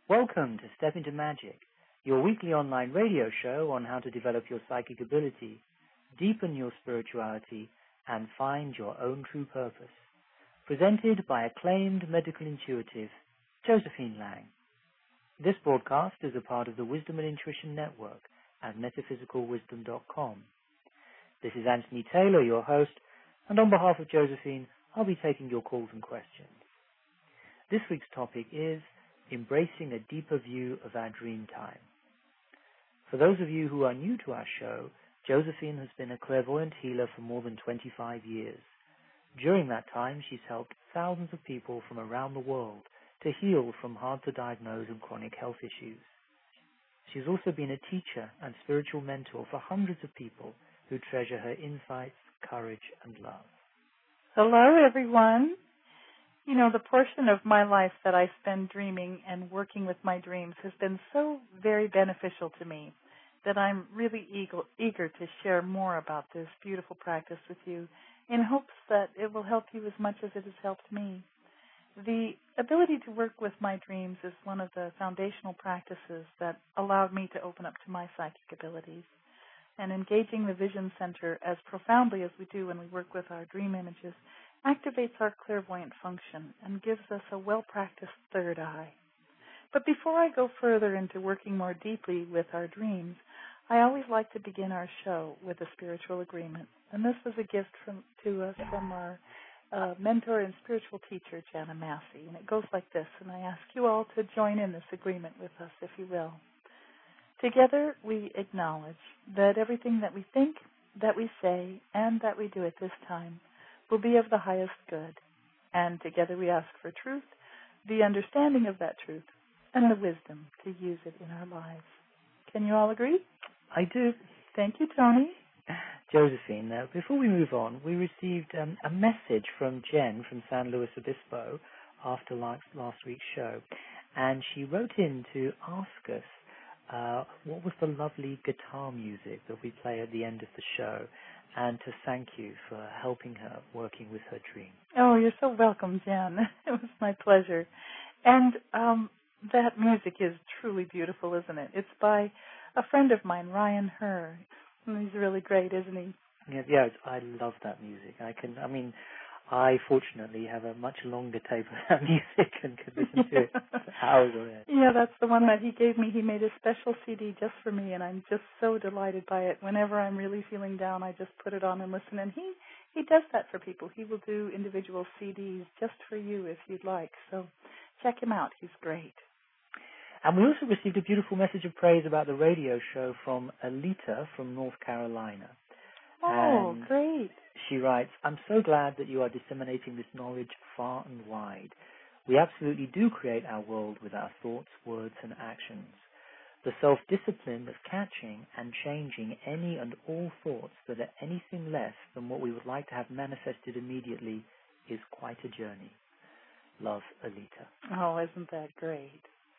Welcome to Step Into Magic, your weekly online radio show on how to develop your psychic ability, deepen your spirituality, and find your own true purpose. Presented by acclaimed medical intuitive, Josephine Lang. This broadcast is a part of the Wisdom and Intuition Network at metaphysicalwisdom.com. This is Anthony Taylor, your host, and on behalf of Josephine, I'll be taking your calls and questions. This week's topic is embracing a deeper view of our dream time. For those of you who are new to our show, Josephine has been a clairvoyant healer for more than 25 years. During that time, she's helped thousands of people from around the world to heal from hard-to-diagnose and chronic health issues. She's also been a teacher and spiritual mentor for hundreds of people who treasure her insights, courage, and love. Hello, everyone. You know, the portion of my life that I spend dreaming and working with my dreams has been so very beneficial to me that I'm really eager to share more about this beautiful practice with you in hopes that it will help you as much as it has helped me. The ability to work with my dreams is one of the foundational practices that allowed me to open up to my psychic abilities. And engaging the vision center as profoundly as we do when we work with our dream images activates our clairvoyant function and gives us a well-practiced third eye. But before I go further into working more deeply with our dreams, I always like to begin our show with a spiritual agreement. And this was a gift to us from our mentor and spiritual teacher, Jana Massey. And it goes like this, and I ask you all to join in this agreement with us, if you will. Together, we acknowledge that everything that we think, that we say, and that we do at this time will be of the highest good. And together we ask for truth, the understanding of that truth, and the wisdom to use it in our lives. Can you all agree? I do. Thank you, Tony. Josephine, before we move on, we received a message from Jen from San Luis Obispo after last week's show, and she wrote in to ask us what was the lovely guitar music that we play at the end of the show, and to thank you for helping her working with her dream. Oh, you're so welcome, Jen. It was my pleasure. And that music is truly beautiful, isn't it? It's by a friend of mine, Ryan Herr. He's really great, isn't he? Yeah, I love that music. I fortunately have a much longer tape of that music and could listen to it for hours on end. Yeah, that's the one that he gave me. He made a special CD just for me, and I'm just so delighted by it. Whenever I'm really feeling down, I just put it on and listen. And he does that for people. He will do individual CDs just for you if you'd like. So check him out. He's great. And we also received a beautiful message of praise about the radio show from Alita from North Carolina. Oh, and great. She writes, I'm so glad that you are disseminating this knowledge far and wide. We absolutely do create our world with our thoughts, words, and actions. The self-discipline of catching and changing any and all thoughts that are anything less than what we would like to have manifested immediately is quite a journey. Love, Alita. Oh, isn't that great?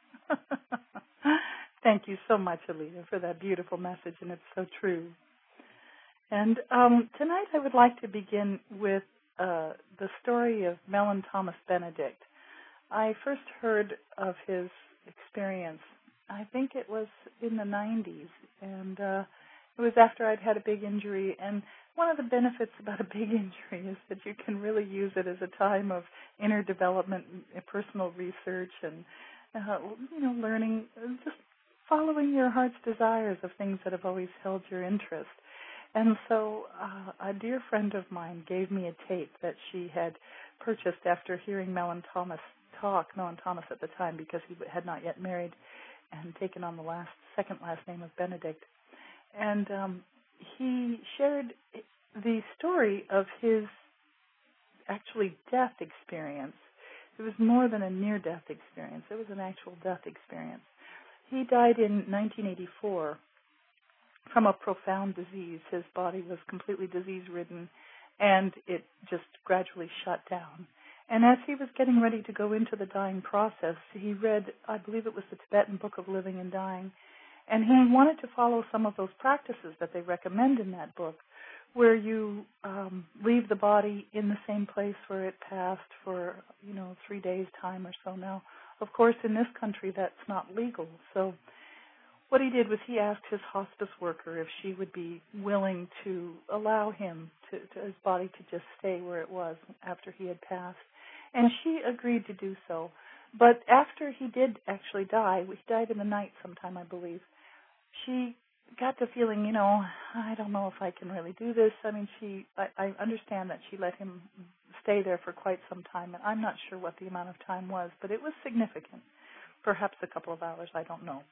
Thank you so much, Alita, for that beautiful message, and it's so true. And tonight I would like to begin with the story of Mellon Thomas Benedict. I first heard of his experience, I think it was in the 90s, and it was after I'd had a big injury. And one of the benefits about a big injury is that you can really use it as a time of inner development, personal research, and learning, just following your heart's desires of things that have always held your interest. And so a dear friend of mine gave me a tape that she had purchased after hearing Mellon Thomas talk, Mellon Thomas at the time, because he had not yet married and taken on the second last name of Benedict. And he shared the story of his actually death experience. It was more than a near-death experience. It was an actual death experience. He died in 1984 from a profound disease. His body was completely disease-ridden, and it just gradually shut down. And as he was getting ready to go into the dying process, he read, I believe it was the Tibetan Book of Living and Dying, and he wanted to follow some of those practices that they recommend in that book, where you leave the body in the same place where it passed for, 3 days' time or so now, Of course, in this country, that's not legal. So what he did was he asked his hospice worker if she would be willing to allow him to his body to just stay where it was after he had passed. And she agreed to do so. But after he did actually die, he died in the night sometime, I believe, she got the feeling, I don't know if I can really do this. I mean, I understand that she let him stay there for quite some time, and I'm not sure what the amount of time was, but it was significant. Perhaps a couple of hours, I don't know.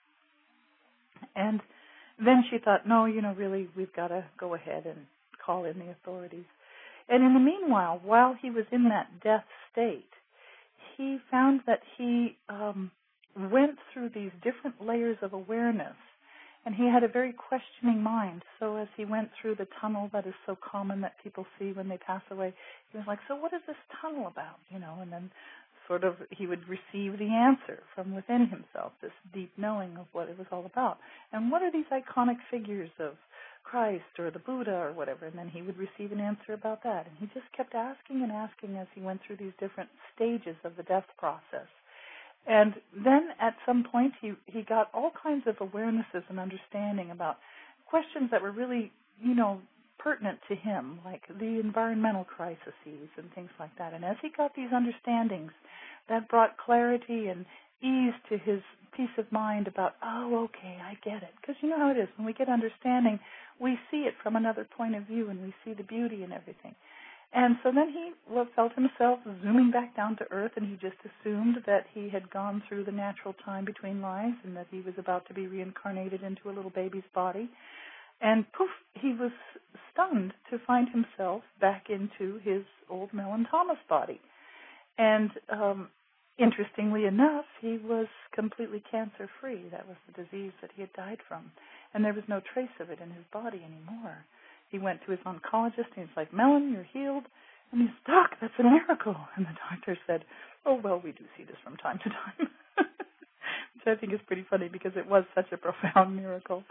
And then she thought, no, really, we've got to go ahead and call in the authorities. And in the meanwhile, while he was in that death state, he found that he went through these different layers of awareness, and he had a very questioning mind. So as he went through the tunnel that is so common that people see when they pass away, he was like, so what is this tunnel about? And then sort of he would receive the answer from within himself, this deep knowing of what it was all about. And what are these iconic figures of Christ or the Buddha or whatever? And then he would receive an answer about that. And he just kept asking and asking as he went through these different stages of the death process. And then at some point he got all kinds of awarenesses and understanding about questions that were really, pertinent to him, like the environmental crises and things like that. And as he got these understandings, that brought clarity and ease to his peace of mind about, oh, okay, I get it. Because you know how it is. When we get understanding, we see it from another point of view and we see the beauty in everything. And so then he felt himself zooming back down to earth, and he just assumed that he had gone through the natural time between lives and that he was about to be reincarnated into a little baby's body. And poof, he was stunned to find himself back into his old Mellon Thomas body. And interestingly enough, he was completely cancer-free. That was the disease that he had died from. And there was no trace of it in his body anymore. He went to his oncologist, and he's like, Mellon, you're healed. And he's, Doc, that's a miracle. And the doctor said, oh, well, we do see this from time to time. Which I think is pretty funny because it was such a profound miracle.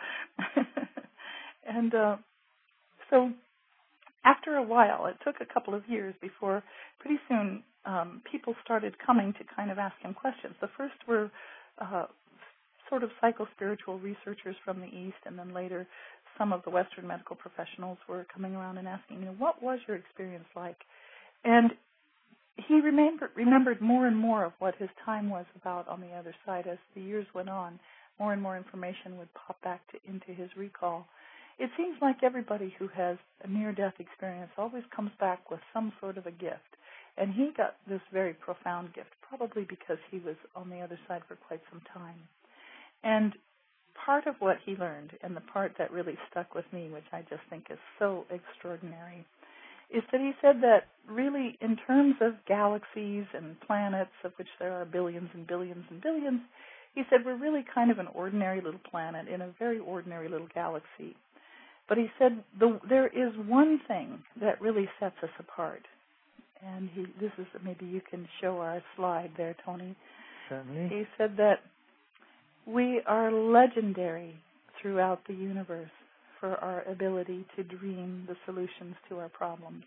And so after a while, it took a couple of years before pretty soon people started coming to kind of ask him questions. The first were sort of psycho-spiritual researchers from the East, and then later some of the Western medical professionals were coming around and asking, what was your experience like? And he remembered more and more of what his time was about on the other side. As the years went on, more and more information would pop back into his recall. It seems like everybody who has a near-death experience always comes back with some sort of a gift. And he got this very profound gift, probably because he was on the other side for quite some time. And part of what he learned, and the part that really stuck with me, which I just think is so extraordinary, is that he said that really in terms of galaxies and planets, of which there are billions and billions and billions, he said we're really kind of an ordinary little planet in a very ordinary little galaxy. But he said there is one thing that really sets us apart. And this is, maybe you can show our slide there, Tony. Certainly. He said that we are legendary throughout the universe for our ability to dream the solutions to our problems.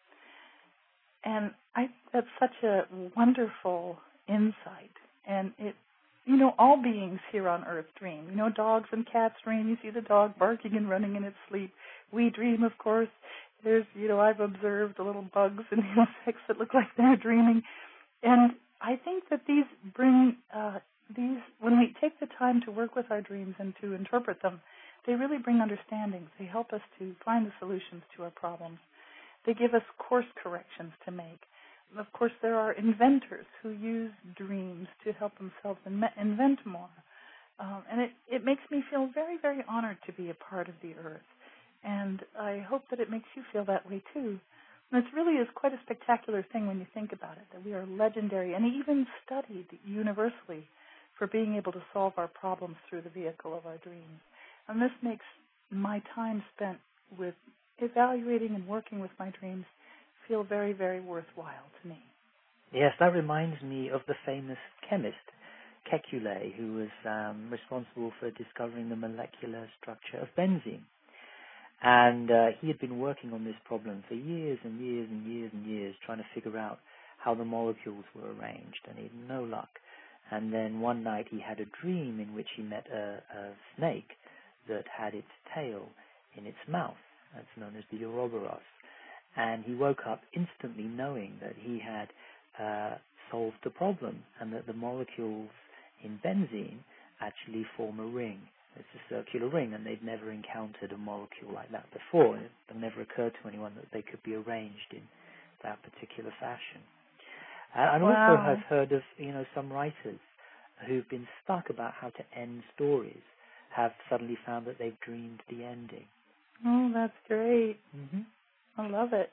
And that's such a wonderful insight. And all beings here on Earth dream. Dogs and cats dream. You see the dog barking and running in its sleep. We dream, of course. There's, I've observed the little bugs and insects that look like they're dreaming. And I think that these bring, when we take the time to work with our dreams and to interpret them, they really bring understandings. They help us to find the solutions to our problems. They give us course corrections to make. Of course, there are inventors who use dreams to help themselves invent more. And it makes me feel very, very honored to be a part of the Earth. And I hope that it makes you feel that way, too. And it really is quite a spectacular thing when you think about it, that we are legendary and even studied universally for being able to solve our problems through the vehicle of our dreams. And this makes my time spent with evaluating and working with my dreams feel very, very worthwhile to me. Yes, that reminds me of the famous chemist, Kekulé, who was responsible for discovering the molecular structure of benzene. And he had been working on this problem for years and years and years and years, trying to figure out how the molecules were arranged, and he had no luck. And then one night he had a dream in which he met a snake that had its tail in its mouth. That's known as the Ouroboros. And he woke up instantly knowing that he had solved the problem, and that the molecules in benzene actually form a ring. It's a circular ring, and they'd never encountered a molecule like that before. It never occurred to anyone that they could be arranged in that particular fashion. And Wow. also have heard of, some writers who've been stuck about how to end stories have suddenly found that they've dreamed the ending. Oh, that's great. Mm-hmm. I love it.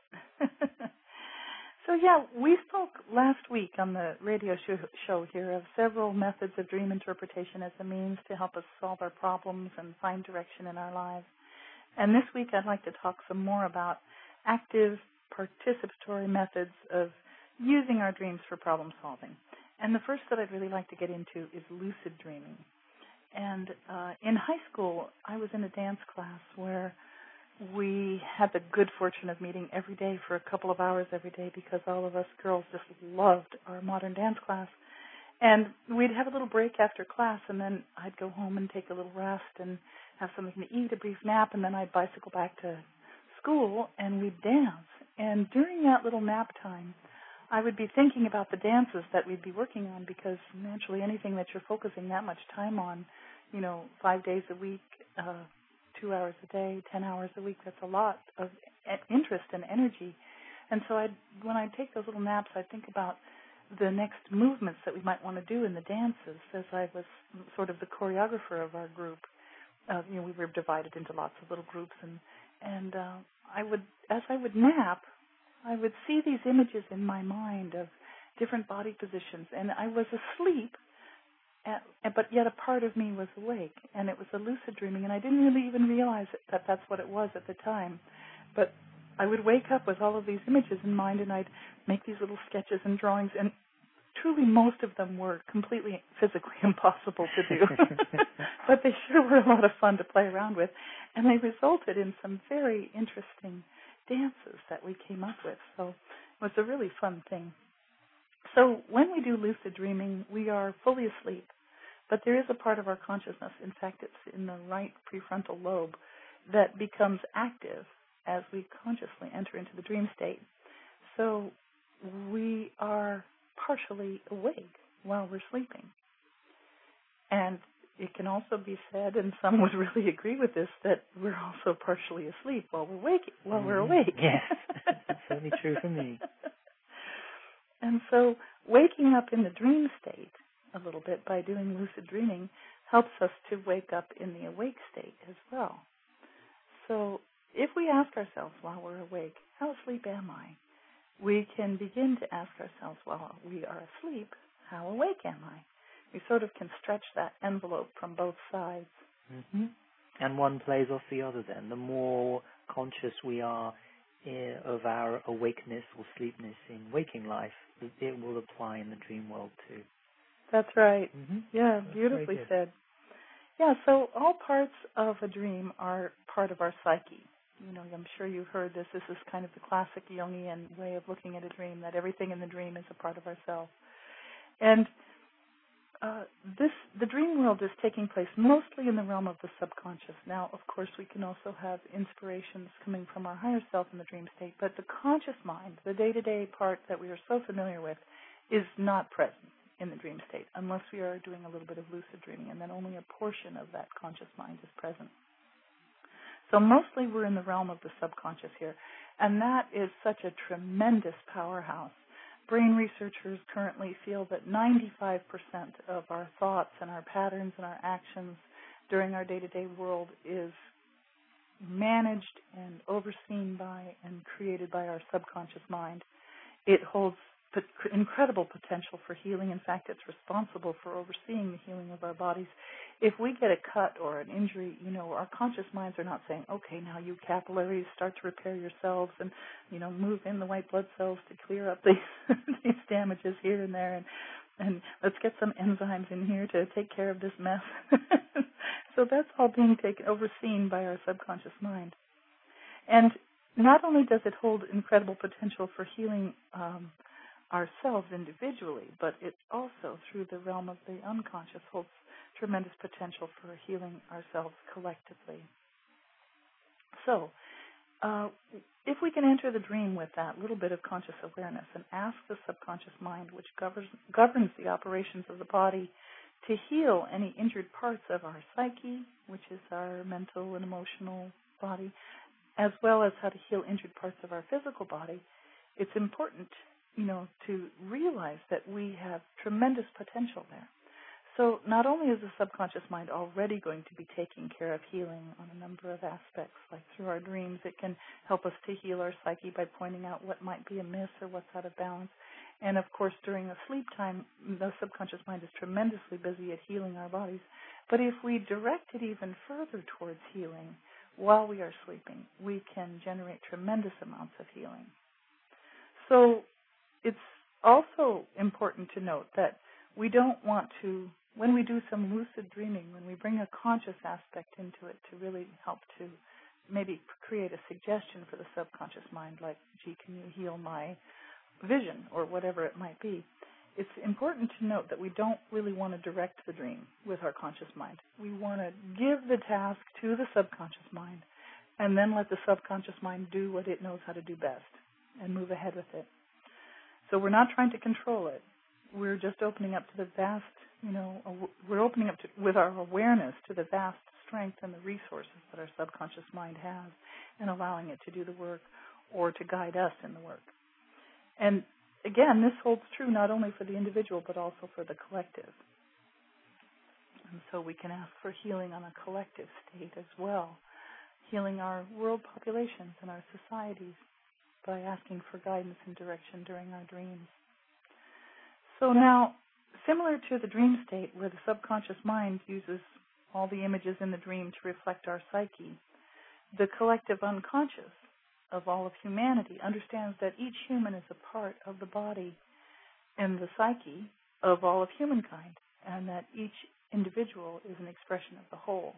So, yeah, we spoke last week on the radio show here of several methods of dream interpretation as a means to help us solve our problems and find direction in our lives. And this week I'd like to talk some more about active participatory methods of using our dreams for problem solving. And the first that I'd really like to get into is lucid dreaming. And in high school, I was in a dance class where we had the good fortune of meeting every day for a couple of hours every day, because all of us girls just loved our modern dance class. And we'd have a little break after class, and then I'd go home and take a little rest and have something to eat, a brief nap, and then I'd bicycle back to school and we'd dance. And during that little nap time, I would be thinking about the dances that we'd be working on, because naturally anything that you're focusing that much time on, 5 days a week, 2 hours a day, 10 hours a week, that's a lot of interest and energy. And so when I'd take those little naps, I'd think about the next movements that we might want to do in the dances, as I was sort of the choreographer of our group. We were divided into lots of little groups, and as I would nap, I would see these images in my mind of different body positions, and I was asleep, but yet a part of me was awake, and it was a lucid dreaming, and I didn't really even realize that that's what it was at the time. But I would wake up with all of these images in mind, and I'd make these little sketches and drawings, and truly most of them were completely physically impossible to do. But they sure were a lot of fun to play around with, and they resulted in some very interesting dances that we came up with. So it was a really fun thing. So when we do lucid dreaming, we are fully asleep, but there is a part of our consciousness, in fact it's in the right prefrontal lobe, that becomes active as we consciously enter into the dream state. So we are partially awake while we're sleeping. And it can also be said, and some would really agree with this, that we're also partially asleep while we're awake. Yes, that's certainly true for me. And so waking up in the dream state a little bit by doing lucid dreaming helps us to wake up in the awake state as well. So if we ask ourselves while we're awake, how asleep am I? We can begin to ask ourselves, while we are asleep, how awake am I? We sort of can stretch that envelope from both sides. Mm-hmm. And one plays off the other then. The more conscious we are of our awakeness or sleepness in waking life, it will apply in the dream world too. That's right. Mm-hmm. Yeah, That's beautifully said. Yeah, so all parts of a dream are part of our psyche. I'm sure you've heard this. This is kind of the classic Jungian way of looking at a dream, that everything in the dream is a part of ourselves. And the dream world is taking place mostly in the realm of the subconscious. Now, of course, we can also have inspirations coming from our higher self in the dream state, but the conscious mind, the day-to-day part that we are so familiar with, is not present in the dream state unless we are doing a little bit of lucid dreaming, and then only a portion of that conscious mind is present. So mostly we're in the realm of the subconscious here, and that is such a tremendous powerhouse. Brain researchers currently feel that 95% of our thoughts and our patterns and our actions during our day-to-day world is managed and overseen by and created by our subconscious mind. It holds incredible potential for healing. In fact, it's responsible for overseeing the healing of our bodies. If we get a cut or an injury, our conscious minds are not saying, okay, now you capillaries start to repair yourselves and, move in the white blood cells to clear up these damages here and there, and let's get some enzymes in here to take care of this mess. So that's all being overseen by our subconscious mind. And not only does it hold incredible potential for healing ourselves individually, but it also, through the realm of the unconscious, holds tremendous potential for healing ourselves collectively. So, if we can enter the dream with that little bit of conscious awareness and ask the subconscious mind, which governs the operations of the body, to heal any injured parts of our psyche, which is our mental and emotional body, as well as how to heal injured parts of our physical body, it's important, to realize that we have tremendous potential there. So not only is the subconscious mind already going to be taking care of healing on a number of aspects, like through our dreams, it can help us to heal our psyche by pointing out what might be amiss or what's out of balance. And, of course, during a sleep time, the subconscious mind is tremendously busy at healing our bodies. But if we direct it even further towards healing while we are sleeping, we can generate tremendous amounts of healing. So it's also important to note that we don't want to, when we do some lucid dreaming, when we bring a conscious aspect into it to really help to maybe create a suggestion for the subconscious mind, like, gee, can you heal my vision, or whatever it might be, it's important to note that we don't really want to direct the dream with our conscious mind. We want to give the task to the subconscious mind and then let the subconscious mind do what it knows how to do best and move ahead with it. So we're not trying to control it. We're just opening up to the vast, we're opening up to, with our awareness, to the vast strength and the resources that our subconscious mind has, and allowing it to do the work or to guide us in the work. And again, this holds true not only for the individual but also for the collective. And so we can ask for healing on a collective state as well, healing our world populations and our societies by asking for guidance and direction during our dreams. So now, similar to the dream state where the subconscious mind uses all the images in the dream to reflect our psyche, the collective unconscious of all of humanity understands that each human is a part of the body and the psyche of all of humankind, and that each individual is an expression of the whole.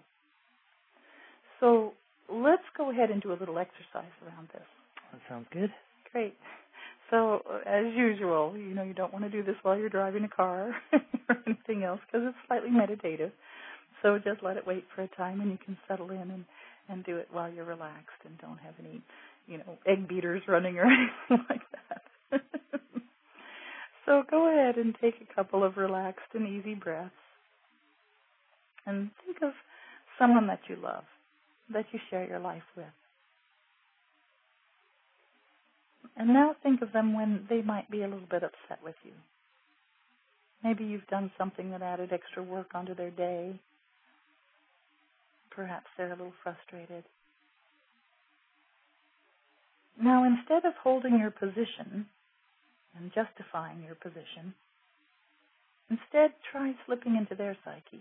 So let's go ahead and do a little exercise around this. That sounds good. Great. So as usual, you don't want to do this while you're driving a car or anything else because it's slightly meditative. So just let it wait for a time and you can settle in and do it while you're relaxed and don't have any egg beaters running or anything like that. So go ahead and take a couple of relaxed and easy breaths. And think of someone that you love, that you share your life with. And now think of them when they might be a little bit upset with you. Maybe you've done something that added extra work onto their day. Perhaps they're a little frustrated. Now, instead of holding your position and justifying your position, instead try slipping into their psyche.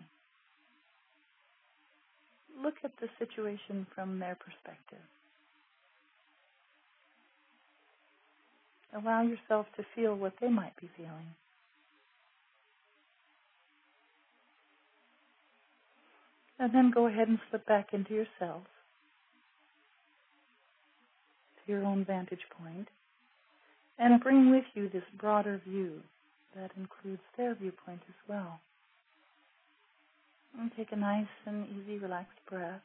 Look at the situation from their perspective. Allow yourself to feel what they might be feeling. And then go ahead and slip back into yourself, to your own vantage point, and bring with you this broader view that includes their viewpoint as well. And take a nice and easy, relaxed breath.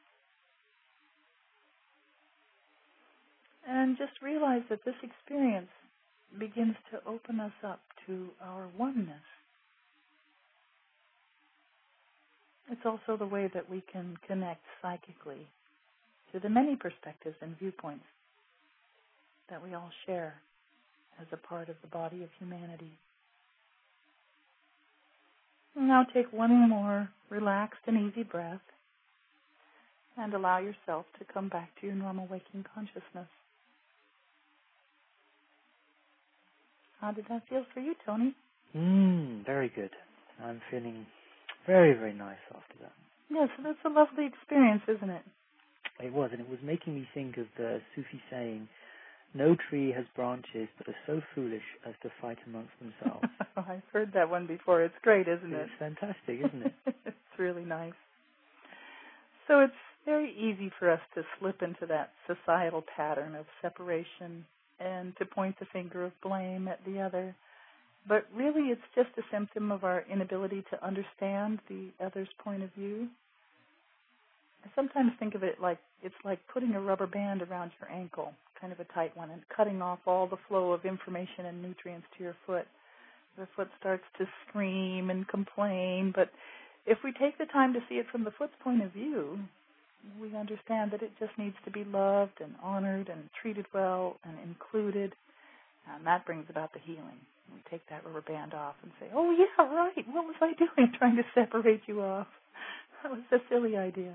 And just realize that this experience begins to open us up to our oneness. It's also the way that we can connect psychically to the many perspectives and viewpoints that we all share as a part of the body of humanity. Now take one more relaxed and easy breath and allow yourself to come back to your normal waking consciousness. How did that feel for you, Tony? Very good. I'm feeling very, very nice after that. Yes, that's a lovely experience, isn't it? It was, and it was making me think of the Sufi saying, no tree has branches that are so foolish as to fight amongst themselves. I've heard that one before. It's great, isn't it? It's fantastic, isn't it? It's really nice. So it's very easy for us to slip into that societal pattern of separation and to point the finger of blame at the other, but really it's just a symptom of our inability to understand the other's point of view. I sometimes think of it like it's like putting a rubber band around your ankle, kind of a tight one, and cutting off all the flow of information and nutrients to your foot. The foot starts to scream and complain, but if we take the time to see it from the foot's point of view, we understand that it just needs to be loved and honored and treated well and included, and that brings about the healing. We take that rubber band off and say, oh, yeah, right, what was I doing trying to separate you off? That was a silly idea.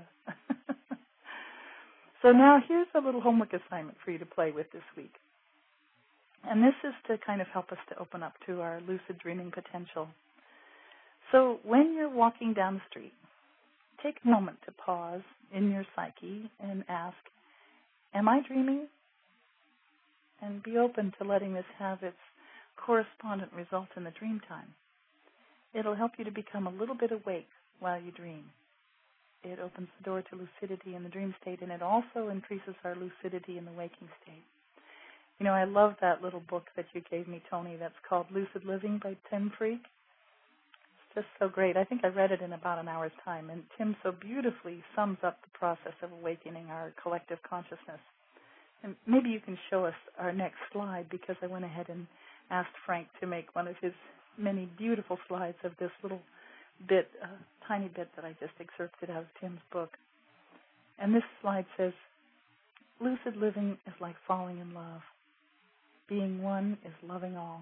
So now here's a little homework assignment for you to play with this week. And this is to kind of help us to open up to our lucid dreaming potential. So when you're walking down the street, take a moment to pause in your psyche and ask, am I dreaming? And be open to letting this have its correspondent result in the dream time. It'll help you to become a little bit awake while you dream. It opens the door to lucidity in the dream state, and it also increases our lucidity in the waking state. You know, I love that little book that you gave me, Tony, that's called Lucid Living by Tim Freke. It's just so great. I think I read it in about an hour's time, and Tim so beautifully sums up the process of awakening our collective consciousness. And maybe you can show us our next slide, because I went ahead and asked Frank to make one of his many beautiful slides of this little bit, tiny bit that I just excerpted out of Tim's book. And this slide says, lucid living is like falling in love. Being one is loving all.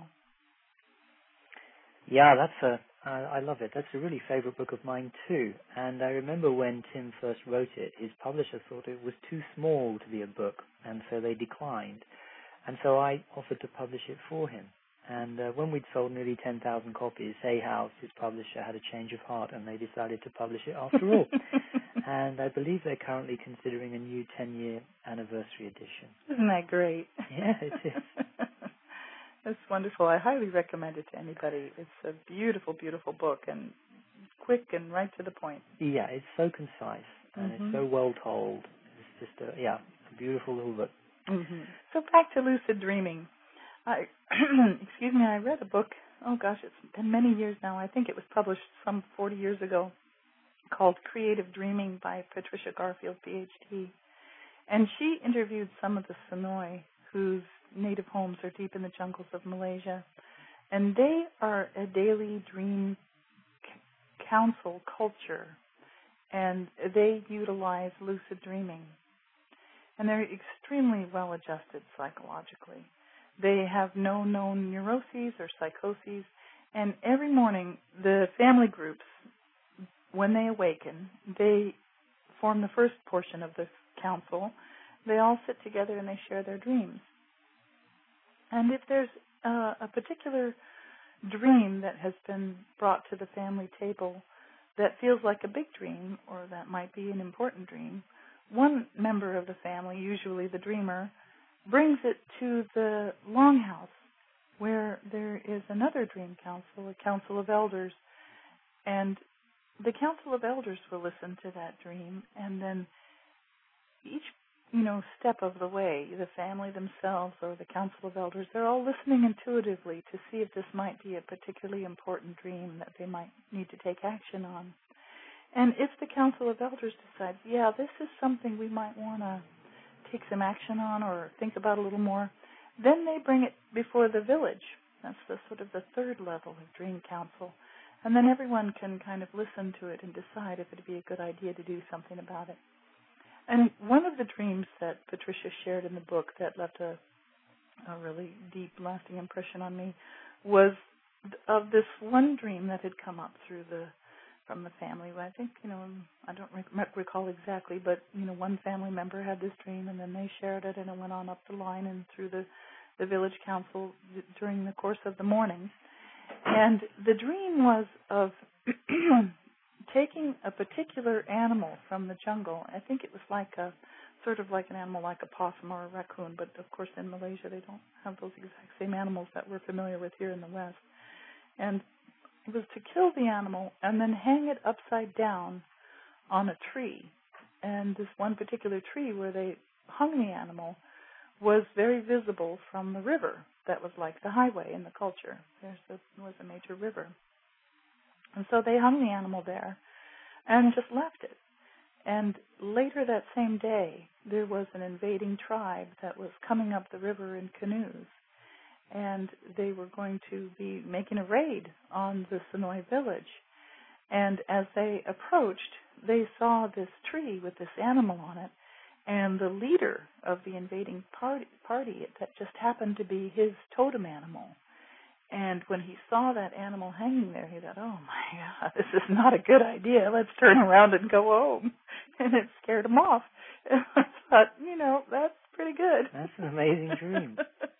Yeah, I love it. That's a really favorite book of mine too. And I remember when Tim first wrote it, his publisher thought it was too small to be a book, and so they declined. And so I offered to publish it for him. And when we'd sold nearly 10,000 copies, Hay House, his publisher, had a change of heart, and they decided to publish it after all. And I believe they're currently considering a new 10-year anniversary edition. Isn't that great? Yeah, it is. That's wonderful. I highly recommend it to anybody. It's a beautiful, beautiful book, and quick and right to the point. Yeah, it's so concise, and it's so well told. It's just a beautiful little book. Mm-hmm. So back to lucid dreaming. I read a book, it's been many years now. I think it was published some 40 years ago, called Creative Dreaming by Patricia Garfield, PhD. And she interviewed some of the Sonoy whose native homes are deep in the jungles of Malaysia. And they are a daily dream council culture, and they utilize lucid dreaming. And they're extremely well adjusted psychologically. They have no known neuroses or psychoses, and every morning the family groups, when they awaken, they form the first portion of the council. They all sit together and they share their dreams. And if there's a particular dream that has been brought to the family table that feels like a big dream, or that might be an important dream, one member of the family, usually the dreamer, brings it to the longhouse, where there is another dream council, a council of elders. And the council of elders will listen to that dream, and then each step of the way, the family themselves or the council of elders, they're all listening intuitively to see if this might be a particularly important dream that they might need to take action on. And if the council of elders decides, this is something we might want to take some action on or think about a little more, then they bring it before the village. That's the sort of the third level of dream council. And then everyone can kind of listen to it and decide if it would be a good idea to do something about it. And one of the dreams that Patricia shared in the book that left a really deep, lasting impression on me was of this one dream that had come up from the family. I think, I don't recall exactly, but, one family member had this dream, and then they shared it, and it went on up the line and through the village council during the course of the morning. And the dream was of taking a particular animal from the jungle. I think it was like sort of like an animal like a possum or a raccoon, but of course in Malaysia they don't have those exact same animals that we're familiar with here in the West. And it was to kill the animal and then hang it upside down on a tree. And this one particular tree where they hung the animal was very visible from the river. that was like the highway in the culture. There was a major river. And so they hung the animal there and just left it. And later that same day, there was an invading tribe that was coming up the river in canoes. And they were going to be making a raid on the Sonoy village. And as they approached, they saw this tree with this animal on it. And the leader of the invading party, that just happened to be his totem animal. And when he saw that animal hanging there, he thought, oh my God, this is not a good idea. Let's turn around and go home. And it scared him off. And I thought, that's pretty good. That's an amazing dream.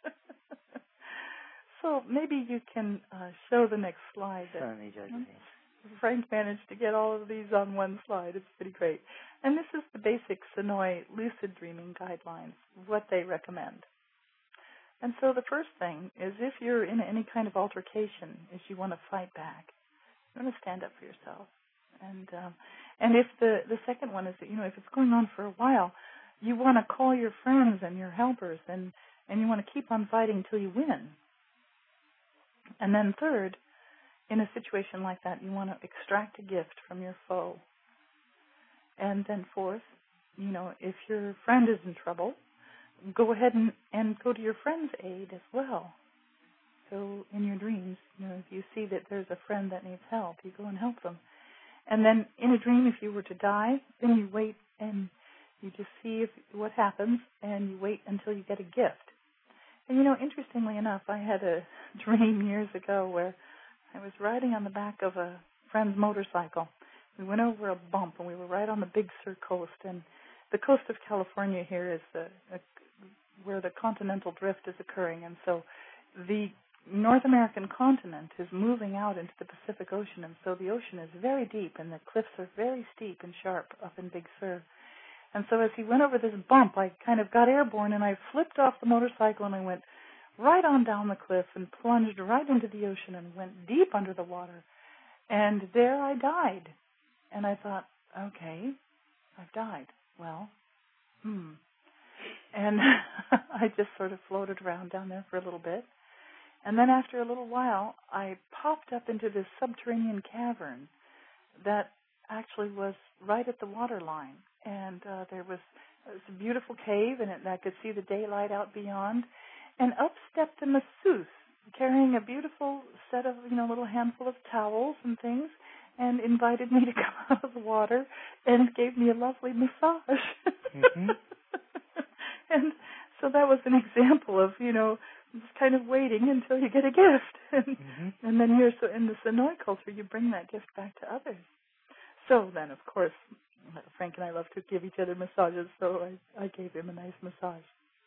So maybe you can show the next slide. Certainly, Josephine. Frank managed to get all of these on one slide. It's pretty great. And this is the basic Sonoy lucid dreaming guidelines, what they recommend. And so the first thing is, if you're in any kind of altercation, is you want to fight back. You want to stand up for yourself. And if the second one is that, if it's going on for a while, you want to call your friends and your helpers, and you want to keep on fighting till you win. And then third, in a situation like that, you want to extract a gift from your foe. And then fourth, if your friend is in trouble, go ahead and go to your friend's aid as well. So in your dreams, if you see that there's a friend that needs help, you go and help them. And then in a dream, if you were to die, then you wait and you just see what happens, and you wait until you get a gift. And interestingly enough, I had a dream years ago where I was riding on the back of a friend's motorcycle. We went over a bump, and we were right on the Big Sur coast. And the coast of California here is where the continental drift is occurring. And so the North American continent is moving out into the Pacific Ocean. And so the ocean is very deep, and the cliffs are very steep and sharp up in Big Sur. And so as he went over this bump, I kind of got airborne, and I flipped off the motorcycle, and I went right on down the cliff and plunged right into the ocean and went deep under the water. And there I died. And I thought, okay, I've died. Well, And I just sort of floated around down there for a little bit. And then after a little while, I popped up into this subterranean cavern that actually was right at the water line. And there was a beautiful cave, and I could see the daylight out beyond. And up stepped a masseuse, carrying a beautiful set of, little handful of towels and things, and invited me to come out of the water and gave me a lovely massage. Mm-hmm. And so that was an example of, just kind of waiting until you get a gift. And then here, so in the Sonoy culture, you bring that gift back to others. So then, of course, Frank and I love to give each other massages, so I gave him a nice massage.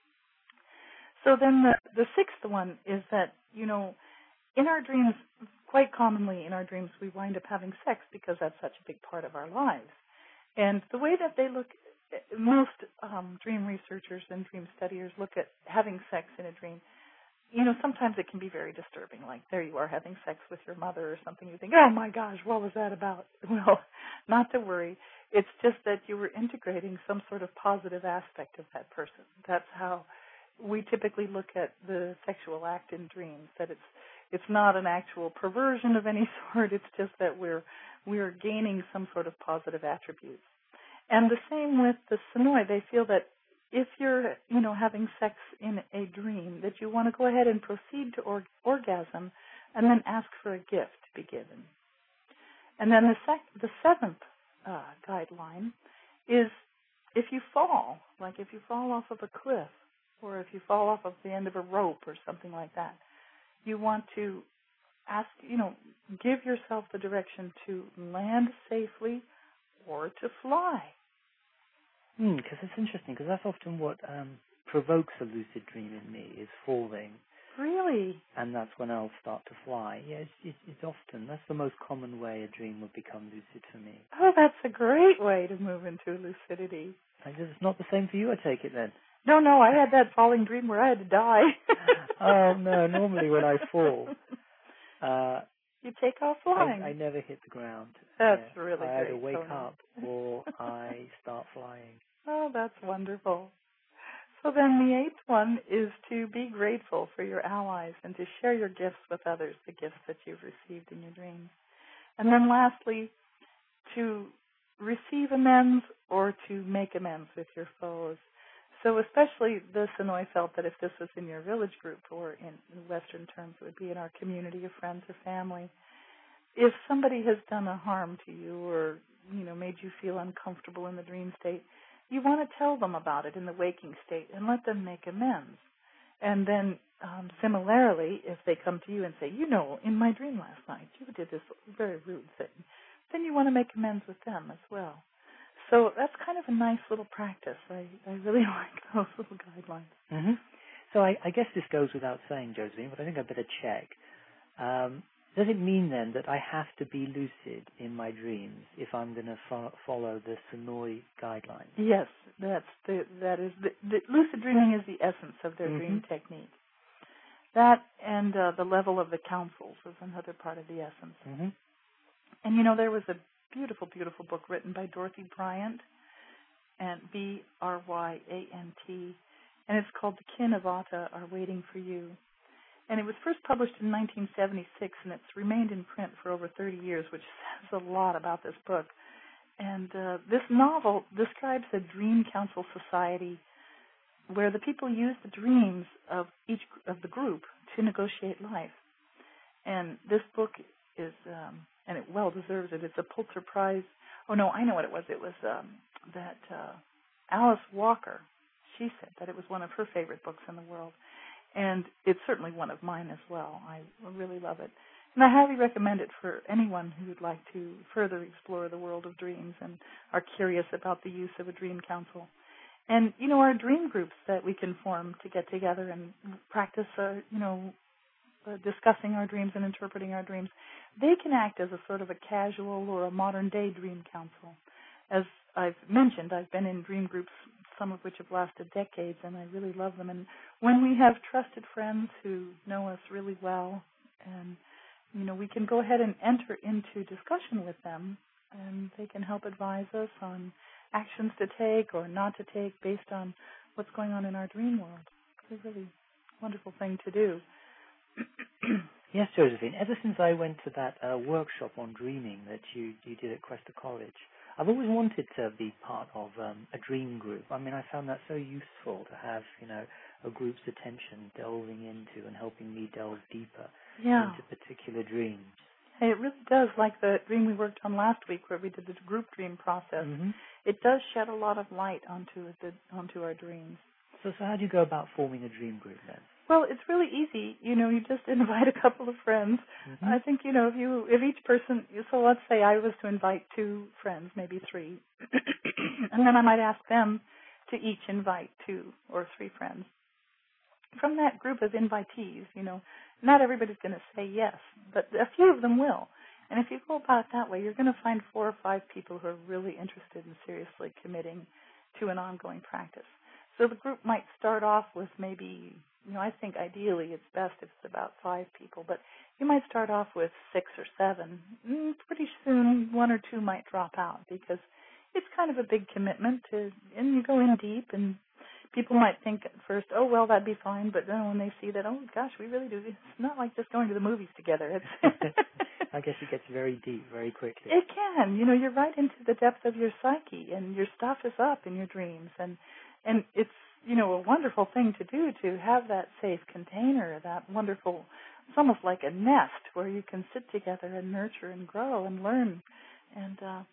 So then the sixth one is that, in our dreams, quite commonly in our dreams, we wind up having sex because that's such a big part of our lives. And the way that they look, most dream researchers and dream studiers look at having sex in a dream, sometimes it can be very disturbing. Like, there you are having sex with your mother or something. You think, oh my gosh, what was that about? Well, not to worry. It's just that you were integrating some sort of positive aspect of that person. That's how we typically look at the sexual act in dreams, that it's not an actual perversion of any sort. It's just that we're gaining some sort of positive attributes. And the same with the Sonoy. They feel that if you're, having sex in a dream, that you want to go ahead and proceed to orgasm and then ask for a gift to be given. And then the seventh guideline is if you fall, like if you fall off of a cliff or if you fall off of the end of a rope or something like that, you want to ask, give yourself the direction to land safely or to fly. Because it's interesting, because that's often what provokes a lucid dream in me, is falling. Really? And that's when I'll start to fly. Yeah, it's often. That's the most common way a dream would become lucid for me. Oh, that's a great way to move into lucidity. It's not the same for you, I take it, then? No, I had that falling dream where I had to die. Oh, no, normally when I fall... you take off flying. I never hit the ground. That's really great. I either wake up or I start flying. Oh, that's wonderful. So then the eighth one is to be grateful for your allies and to share your gifts with others, the gifts that you've received in your dreams. And then lastly, to receive amends or to make amends with your foes. So especially this, Sonoy felt that if this was in your village group, or in Western terms, it would be in our community of friends or family, if somebody has done a harm to you or, made you feel uncomfortable in the dream state, you want to tell them about it in the waking state and let them make amends. And then similarly, if they come to you and say, in my dream last night, you did this very rude thing, then you want to make amends with them as well. So that's kind of a nice little practice. I really like those little guidelines. Mm-hmm. So I guess this goes without saying, Josephine, but I think I better check. Does it mean then that I have to be lucid in my dreams if I'm going to follow the Sonoy guidelines? Yes, that is the lucid dreaming is the essence of their dream technique. That and the level of the counsels is another part of the essence. Mm-hmm. And there was a beautiful, beautiful book written by Dorothy Bryant, and Bryant, and it's called The Kin of Ata Are Waiting for You. And it was first published in 1976, and it's remained in print for over 30 years, which says a lot about this book. And this novel describes a dream council society where the people use the dreams of each of the group to negotiate life. And this book is, and it well deserves it, it's a Pulitzer Prize. Oh, no, I know what it was. It was that Alice Walker, she said that it was one of her favorite books in the world. And it's certainly one of mine as well. I really love it. And I highly recommend it for anyone who would like to further explore the world of dreams and are curious about the use of a dream council. And, our dream groups that we can form to get together and practice, discussing our dreams and interpreting our dreams, they can act as a sort of a casual or a modern-day dream council. As I've mentioned, I've been in dream groups, some of which have lasted decades, and I really love them. And when we have trusted friends who know us really well, and, we can go ahead and enter into discussion with them, and they can help advise us on actions to take or not to take based on what's going on in our dream world. It's a really wonderful thing to do. Yes, Josephine, ever since I went to that workshop on dreaming that you did at Cuesta College, I've always wanted to be part of a dream group. I mean, I found that so useful to have, a group's attention delving into and helping me delve deeper into particular dreams. Hey, it really does, like the dream we worked on last week where we did the group dream process. Mm-hmm. It does shed a lot of light onto our dreams. So how do you go about forming a dream group then? Well, it's really easy. You just invite a couple of friends. Mm-hmm. I think, if each person, so let's say I was to invite 2 friends, maybe 3, and then I might ask them to each invite 2 or 3 friends. From that group of invitees, not everybody's going to say yes, but a few of them will. And if you go about it that way, you're going to find 4 or 5 people who are really interested in seriously committing to an ongoing practice. So the group might start off with maybe, I think ideally it's best if it's about 5 people, but you might start off with 6 or 7. Pretty soon 1 or 2 might drop out because it's kind of a big commitment and you go in deep, and people might think at first, oh, well, that'd be fine, but then when they see that, oh, gosh, we really do, it's not like just going to the movies together. It's I guess it gets very deep very quickly. It can. You're right into the depth of your psyche, and your stuff is up in your dreams, and it's, a wonderful thing to do, to have that safe container, that wonderful, it's almost like a nest where you can sit together and nurture and grow and learn. And,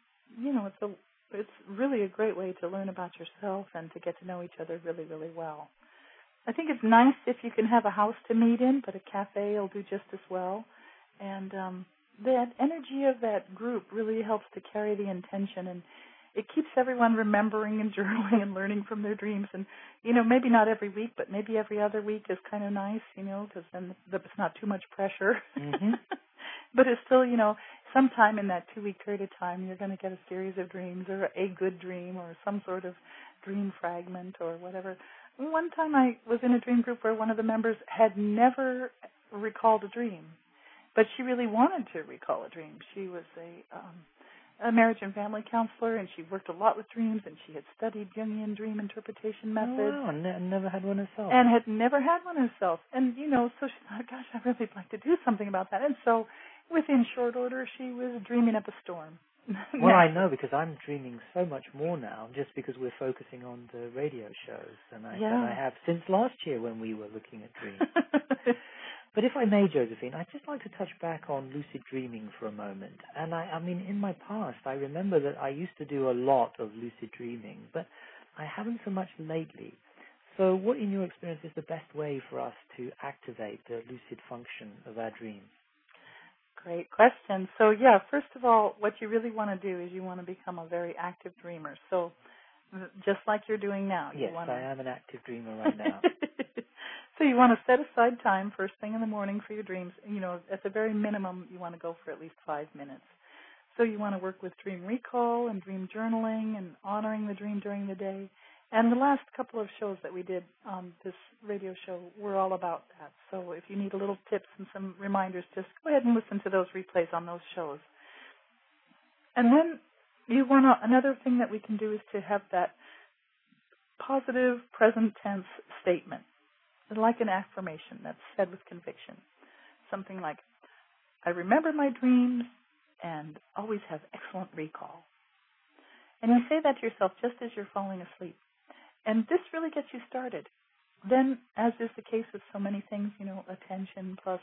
it's really a great way to learn about yourself and to get to know each other really, really well. I think it's nice if you can have a house to meet in, but a cafe will do just as well. And that energy of that group really helps to carry the intention, and it keeps everyone remembering and journaling and learning from their dreams. And, maybe not every week, but maybe every other week is kind of nice, because then it's not too much pressure. Mm-hmm. But it's still, sometime in that 2-week period of time, you're going to get a series of dreams or a good dream or some sort of dream fragment or whatever. One time I was in a dream group where one of the members had never recalled a dream, but she really wanted to recall a dream. She was a marriage and family counselor, and she worked a lot with dreams, and she had studied Jungian dream interpretation methods. Oh, wow, never had one herself. And had never had one herself. And, so she thought, gosh, I'd really like to do something about that. And so within short order, she was dreaming up a storm. Well, I know, because I'm dreaming so much more now, just because we're focusing on the radio shows than I have since last year when we were looking at dreams. But if I may, Josephine, I'd just like to touch back on lucid dreaming for a moment. And I mean, in my past, I remember that I used to do a lot of lucid dreaming, but I haven't so much lately. So what, in your experience, is the best way for us to activate the lucid function of our dreams? Great question. So, first of all, what you really want to do is you want to become a very active dreamer. So just like you're doing now. Yes, I am an active dreamer right now. So you want to set aside time first thing in the morning for your dreams. At the very minimum, you want to go for at least 5 minutes. So you want to work with dream recall and dream journaling and honoring the dream during the day. And the last couple of shows that we did on this radio show were all about that. So if you need a little tips and some reminders, just go ahead and listen to those replays on those shows. And then another thing that we can do is to have that positive present tense statement, like an affirmation that's said with conviction. Something like, I remember my dreams and always have excellent recall. And you say that to yourself just as you're falling asleep. And this really gets you started. Then, as is the case with so many things, intention plus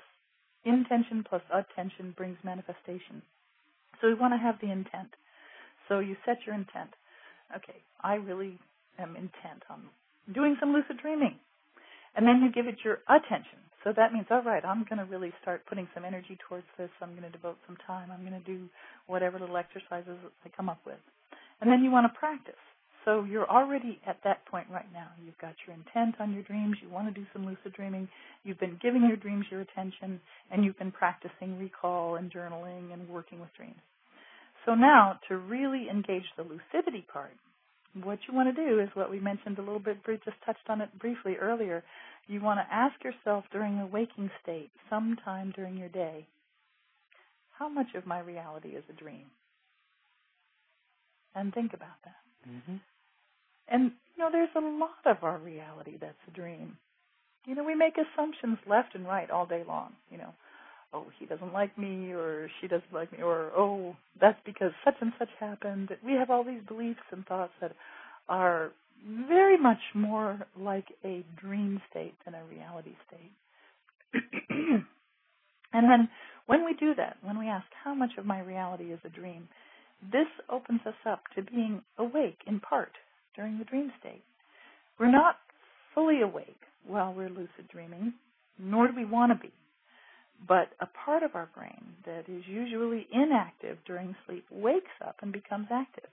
attention brings manifestation. So we want to have the intent. So you set your intent. Okay, I really am intent on doing some lucid dreaming. And then you give it your attention. So that means, all right, I'm going to really start putting some energy towards this. I'm going to devote some time. I'm going to do whatever little exercises I come up with. And then you want to practice. So you're already at that point right now. You've got your intent on your dreams. You want to do some lucid dreaming. You've been giving your dreams your attention, and you've been practicing recall and journaling and working with dreams. So now, to really engage the lucidity part, what you want to do is what we mentioned a little bit, just touched on it briefly earlier. You want to ask yourself during the waking state, sometime during your day, how much of my reality is a dream? And think about that. Mm-hmm. And, there's a lot of our reality that's a dream. We make assumptions left and right all day long. Oh, he doesn't like me, or she doesn't like me, or, oh, that's because such and such happened. We have all these beliefs and thoughts that are very much more like a dream state than a reality state. And then when we do that, when we ask how much of my reality is a dream, this opens us up to being awake in part during the dream state. We're not fully awake while we're lucid dreaming, nor do we want to be. But a part of our brain that is usually inactive during sleep wakes up and becomes active.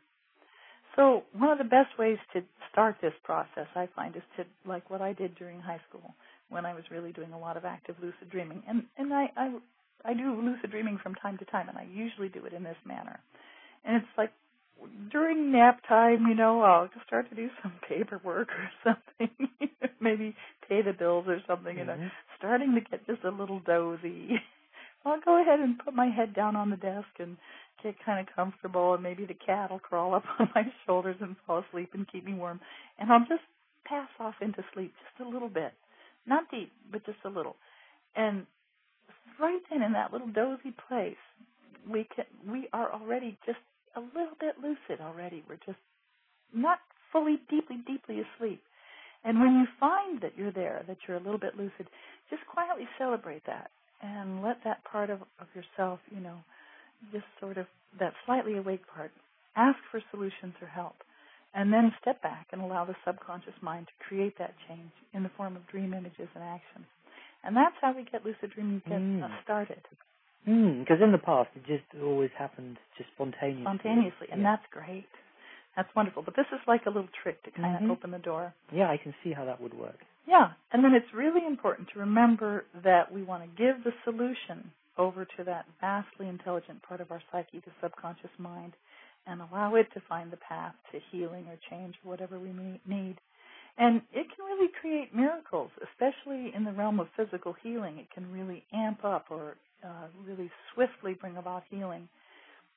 So one of the best ways to start this process, I find, is to, like what I did during high school when I was really doing a lot of active lucid dreaming. And I do lucid dreaming from time to time, and I usually do it in this manner. And it's like during nap time, I'll just start to do some paperwork or something, maybe pay the bills or something, starting to get just a little dozy. I'll go ahead and put my head down on the desk and get kind of comfortable, and maybe the cat will crawl up on my shoulders and fall asleep and keep me warm. And I'll just pass off into sleep just a little bit. Not deep, but just a little. And right then in that little dozy place, we are already just a little bit lucid already. We're just not fully, deeply asleep. And when you find that you're there, that you're a little bit lucid, just quietly celebrate that and let that part of yourself, just sort of that slightly awake part, ask for solutions or help, and then step back and allow the subconscious mind to create that change in the form of dream images and actions. And that's how we get lucid dreaming started. Because in the past, it just always happened just spontaneously. And that's great. That's wonderful. But this is like a little trick to kind of open the door. Yeah, I can see how that would work. Yeah, and then it's really important to remember that we want to give the solution over to that vastly intelligent part of our psyche, the subconscious mind, and allow it to find the path to healing or change or whatever we need. And it can really create miracles, especially in the realm of physical healing. It can really amp up or really swiftly bring about healing.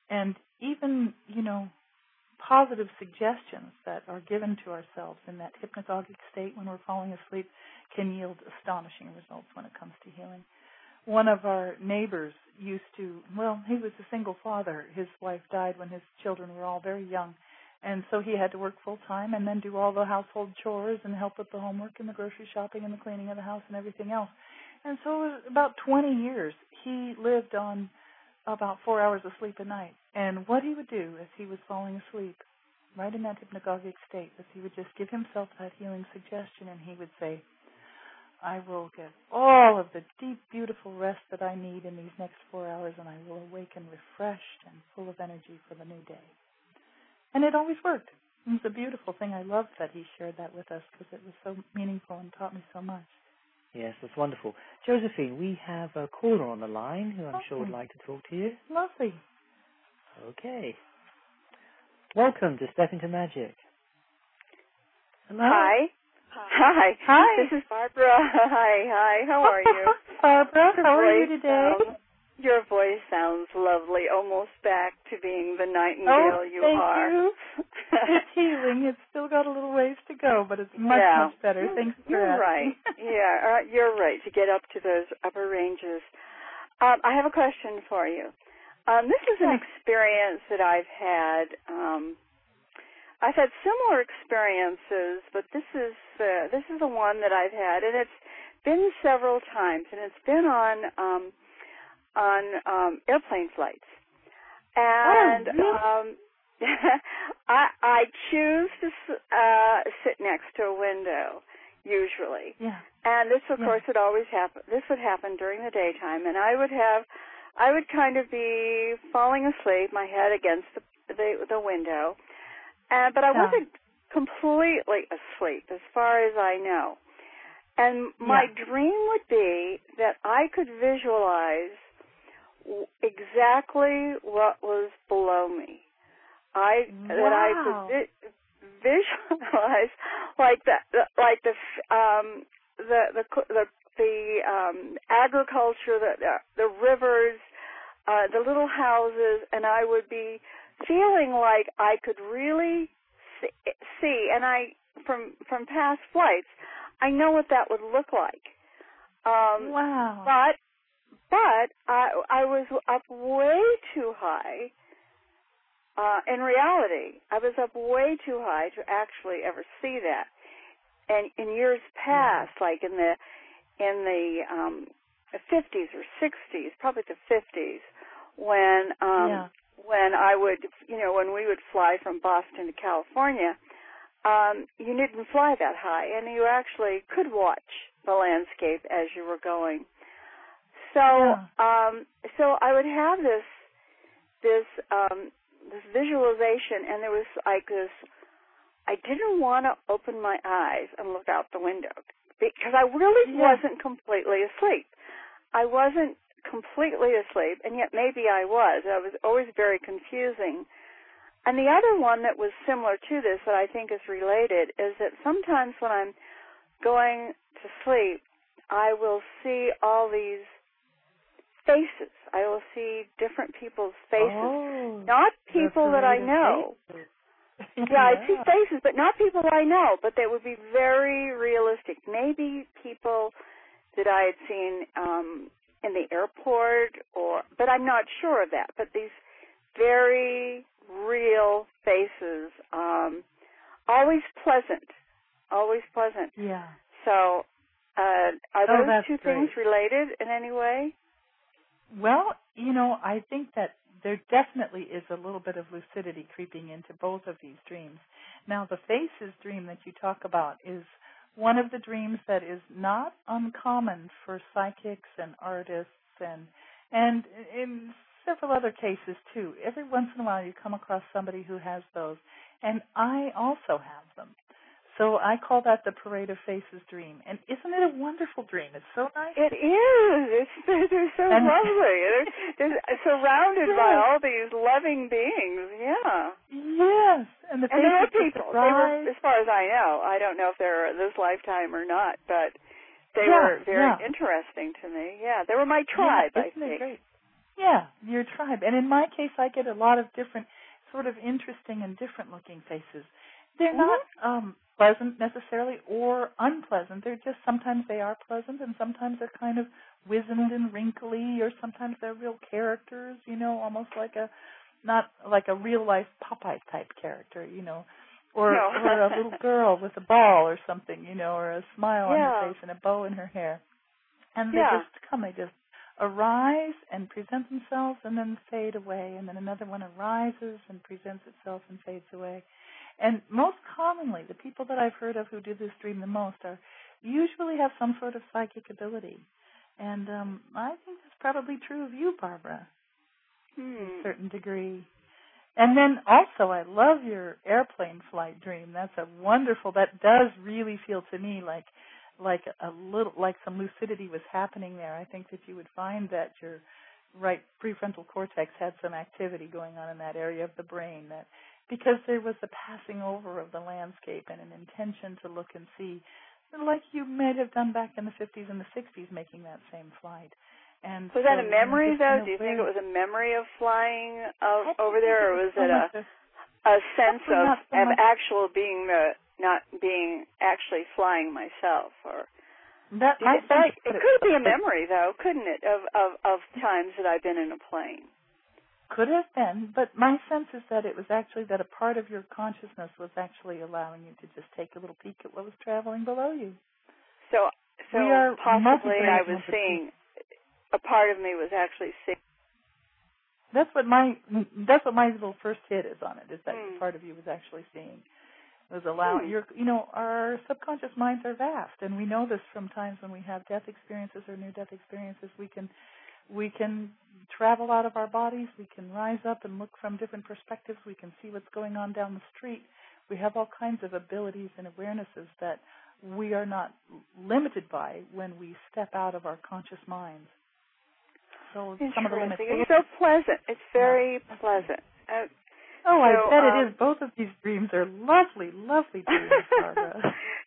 And even, positive suggestions that are given to ourselves in that hypnagogic state when we're falling asleep can yield astonishing results when it comes to healing. One of our neighbors he was a single father. His wife died when his children were all very young. And so he had to work full time and then do all the household chores and help with the homework and the grocery shopping and the cleaning of the house and everything else. And so it was about 20 years he lived on about 4 hours of sleep a night. And what he would do as he was falling asleep, right in that hypnagogic state, is he would just give himself that healing suggestion, and he would say, I will get all of the deep, beautiful rest that I need in these next 4 hours, and I will awaken refreshed and full of energy for the new day. And it always worked. It was a beautiful thing. I loved that he shared that with us because it was so meaningful and taught me so much. Yes, that's wonderful. Josephine, we have a caller on the line who I'm sure would like to talk to you. Lovely. Okay. Welcome to Step Into Magic. Hello? Hi. Hi. Hi. This is Barbara. Hi. How are you? Barbara, how are you today? Your voice sounds lovely, almost back to being the nightingale you are. Thank you. It's healing. It's still got a little ways to go, but it's much better. Thanks for You're asking. right. Yeah, you're right, to get up to those upper ranges. I have a question for you. This is an experience that I've had. I've had similar experiences, but this is the one that I've had, and it's been several times, and it's been on airplane flights. And I choose to sit next to a window usually. Yeah. And this, of course, would always happen. This would happen during the daytime, and I would kind of be falling asleep, my head against the window, but I wasn't completely asleep, as far as I know. And my dream would be that I could visualize exactly what was below me. That I could visualize the agriculture, the rivers, the little houses, and I would be feeling like I could really see. And from past flights, I know what that would look like. But I was up way too high. In reality, I was up way too high to actually ever see that. And in years past, like in the 50s or 60s, probably the 50s, when I would, when we would fly from Boston to California, you didn't fly that high, and you actually could watch the landscape as you were going. So I would have this visualization, and there was like this. I didn't want to open my eyes and look out the window because I really wasn't completely asleep. I wasn't completely asleep, and yet maybe I was. It was always very confusing. And the other one that was similar to this that I think is related is that sometimes when I'm going to sleep, I will see all these faces. I will see different people's faces, not people that I know. I see faces, but not people I know, but they would be very realistic. Maybe people that I had seen in the airport, but I'm not sure of that. But these very real faces, always pleasant. Yeah. So are those two great. things related in any way? Well, I think that there definitely is a little bit of lucidity creeping into both of these dreams. Now, the faces dream that you talk about is one of the dreams that is not uncommon for psychics and artists and in several other cases, too. Every once in a while you come across somebody who has those, and I also have them. So I call that the Parade of Faces dream. And isn't it a wonderful dream? It's so nice. It is. They're so lovely. They're surrounded by all these loving beings. Yeah. Yes. And the there are people. They were, as far as I know. I don't know if they're this lifetime or not, but they were very interesting to me. Yeah. They were my tribe, I think. Great? Yeah, your tribe. And in my case, I get a lot of different, sort of interesting and different-looking faces. They're not pleasant necessarily or unpleasant. They're just, sometimes they are pleasant and sometimes they're kind of wizened and wrinkly, or sometimes they're real characters, almost like not like a real-life Popeye type character, or a little girl with a ball or something, or a smile on her face and a bow in her hair. And they just arise and present themselves and then fade away, and then another one arises and presents itself and fades away. And most commonly, the people that I've heard of who do this dream the most usually have some sort of psychic ability. And I think that's probably true of you, Barbara, to a certain degree. And then also, I love your airplane flight dream. That's that does really feel to me like a little, like some lucidity was happening there. I think that you would find that your right prefrontal cortex had some activity going on in that area of the brain, that because there was a passing over of the landscape and an intention to look and see, like you might have done back in the 50s and the 60s, making that same flight. And was that a memory, though? Do you think it was a memory of flying over there, or was it a sense of actual being not being actually flying myself? Or it could be a memory, though, couldn't it, of times that I've been in a plane? Could have been, but my sense is that it was actually that a part of your consciousness was actually allowing you to just take a little peek at what was traveling below you. So possibly I was seeing, a part of me was actually seeing. That's what my little first hit is on it, is that part of you was actually seeing. It was allowing our subconscious minds are vast, and we know this from times when we have death experiences or near-death experiences. We can travel out of our bodies. We can rise up and look from different perspectives. We can see what's going on down the street. We have all kinds of abilities and awarenesses that we are not limited by when we step out of our conscious minds. So some of the limits. It's so pleasant. It's very pleasant. I bet it is. Both of these dreams are lovely, lovely dreams, Barbara.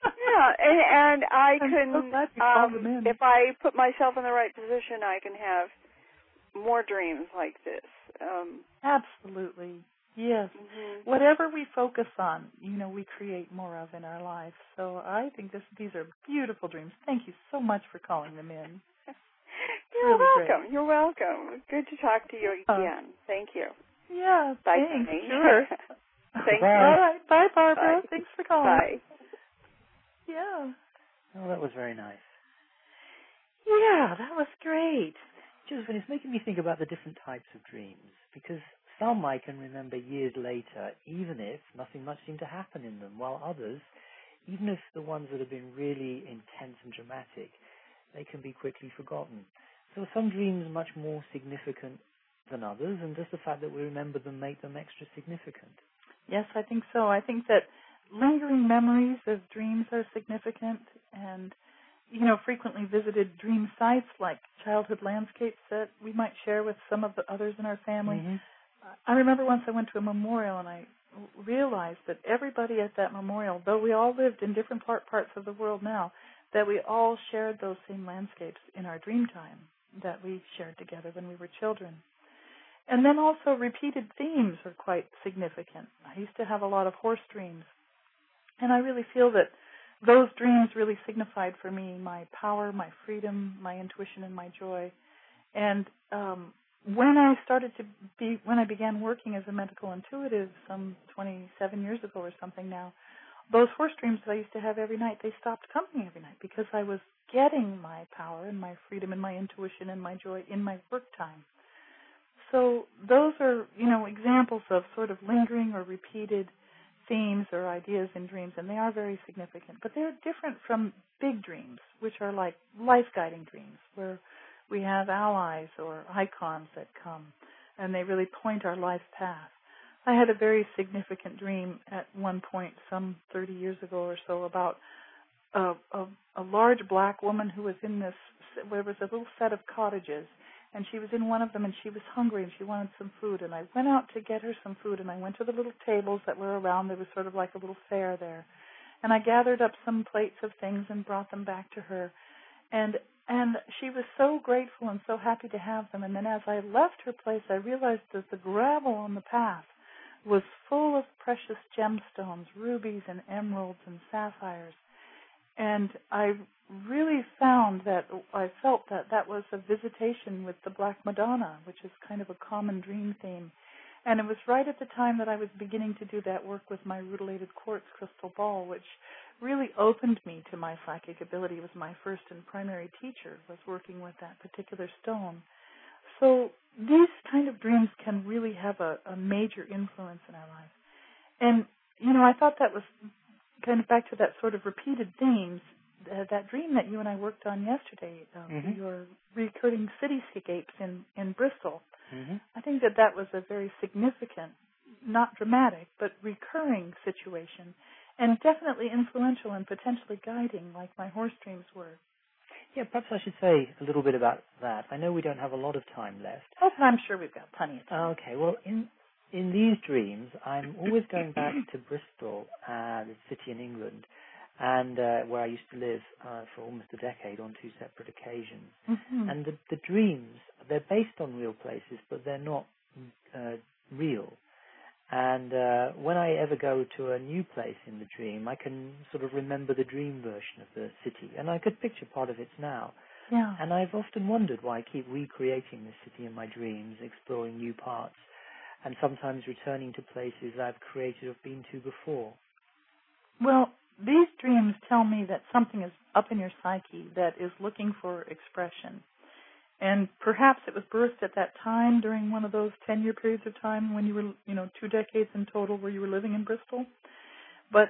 and I can, so glad you called them in. if I put myself in the right position, I can have more dreams like this. Absolutely. Yes. Mm-hmm. Whatever we focus on, we create more of in our lives. So I think these are beautiful dreams. Thank you so much for calling them in. You're really welcome. Great. You're welcome. Good to talk to you again. Thank you. Yeah, bye, thanks. Honey. Sure. Thank you. All right. Bye, Barbara. Bye. Thanks for calling. Bye. Yeah. Oh, that was very nice. Yeah, that was great. Josephine, it's making me think about the different types of dreams, because some I can remember years later, even if nothing much seemed to happen in them, while others, even if the ones that have been really intense and dramatic, they can be quickly forgotten. So are some dreams much more significant than others, and does the fact that we remember them make them extra significant? Yes, I think so. I think that lingering memories of dreams are significant, and frequently visited dream sites like childhood landscapes that we might share with some of the others in our family. Mm-hmm. I remember once I went to a memorial and I realized that everybody at that memorial, though we all lived in different parts of the world now, that we all shared those same landscapes in our dream time that we shared together when we were children. And then also repeated themes are quite significant. I used to have a lot of horse dreams, and I really feel that those dreams really signified for me my power, my freedom, my intuition, and my joy. And when I began working as a medical intuitive some 27 years ago or something now, those horse dreams that I used to have every night, they stopped coming every night because I was getting my power and my freedom and my intuition and my joy in my work time. So those are, examples of sort of lingering or repeated themes or ideas in dreams, and they are very significant. But they're different from big dreams, which are like life-guiding dreams, where we have allies or icons that come, and they really point our life path. I had a very significant dream at one point, some 30 years ago or so, about a large black woman who was in this, there was a little set of cottages, and she was in one of them, and she was hungry, and she wanted some food. And I went out to get her some food, and I went to the little tables that were around. There was sort of like a little fair there. And I gathered up some plates of things and brought them back to her. And she was so grateful and so happy to have them. And then as I left her place, I realized that the gravel on the path was full of precious gemstones, rubies and emeralds and sapphires. And I really found that I felt that that was a visitation with the Black Madonna, which is kind of a common dream theme. And it was right at the time that I was beginning to do that work with my rutilated quartz crystal ball, which really opened me to my psychic ability. It was my first and primary teacher, was working with that particular stone. So these kind of dreams can really have a major influence in our lives. And, you know, I thought that was kind of back to that sort of repeated themes, that dream that you and I worked on yesterday, your recurring cityscapes in Bristol. I think that was a very significant, not dramatic, but recurring situation, and definitely influential and potentially guiding, like my horse dreams were. Yeah, perhaps I should say a little bit about that. I know we don't have a lot of time left. Oh, but I'm sure we've got plenty of time. Okay, well, in these dreams, I'm always going back to Bristol, the city in England, and where I used to live for almost a decade on 2 separate occasions. And the dreams, they're based on real places, but they're not real. And when I ever go to a new place in the dream, I can sort of remember the dream version of the city, and I could picture part of it now. Yeah. And I've often wondered why I keep recreating this city in my dreams, exploring new parts, and sometimes returning to places I've created or been to before. Well, these dreams tell me that something is up in your psyche that is looking for expression. And perhaps it was birthed at that time during one of those 10-year periods of time when you were, 2 decades in total where you were living in Bristol. But,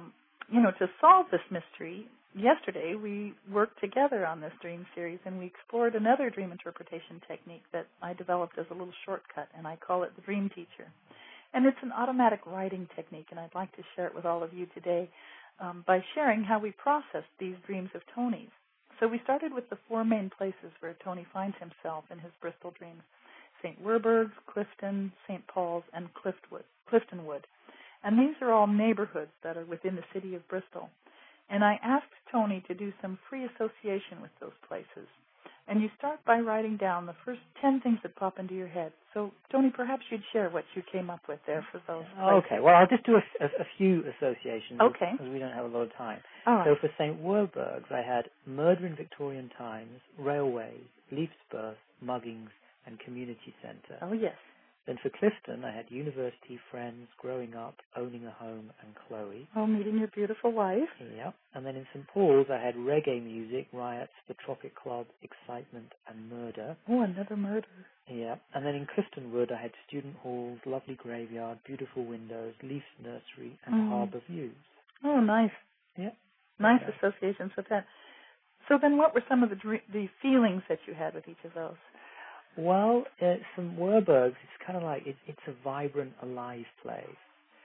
to solve this mystery, yesterday we worked together on this dream series and we explored another dream interpretation technique that I developed as a little shortcut, and I call it the Dream Teacher. And it's an automatic writing technique, and I'd like to share it with all of you today by sharing how we processed these dreams of Tony's. So we started with the 4 main places where Tony finds himself in his Bristol dreams: St. Werburgh's, Clifton, St. Paul's, and Cliftonwood. And these are all neighborhoods that are within the city of Bristol. And I asked Tony to do some free association with those places. And you start by writing down the first 10 things that pop into your head. So, Tony, perhaps you'd share what you came up with there for those places. Okay, well, I'll just do a few associations because we don't have a lot of time. All right. So for St. Werburgh's, I had murder in Victorian times, railways, Leaf's birth, muggings, and community centre. Oh, yes. Then for Clifton, I had university friends, growing up, owning a home, and Chloe. Oh, meeting your beautiful wife. Yeah. And then in St. Paul's, I had reggae music, riots, the Tropic Club, excitement, and murder. Oh, another murder. Yeah. And then in Cliftonwood, I had student halls, lovely graveyard, beautiful windows, Leaf's nursery, and harbour views. Oh, nice. Yeah. Nice associations with that. So then what were some of the feelings that you had with each of those? Well, St. Werburgh's, it's kind of like, it's a vibrant, alive place.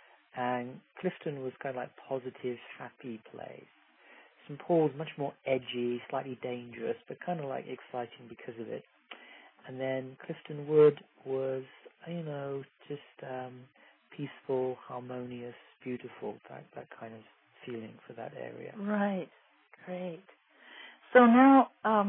And Clifton was kind of like positive, happy place. St. Paul's much more edgy, slightly dangerous, but kind of like exciting because of it. And then Cliftonwood was, just peaceful, harmonious, beautiful, that kind of feeling for that area. Right. Great. So now,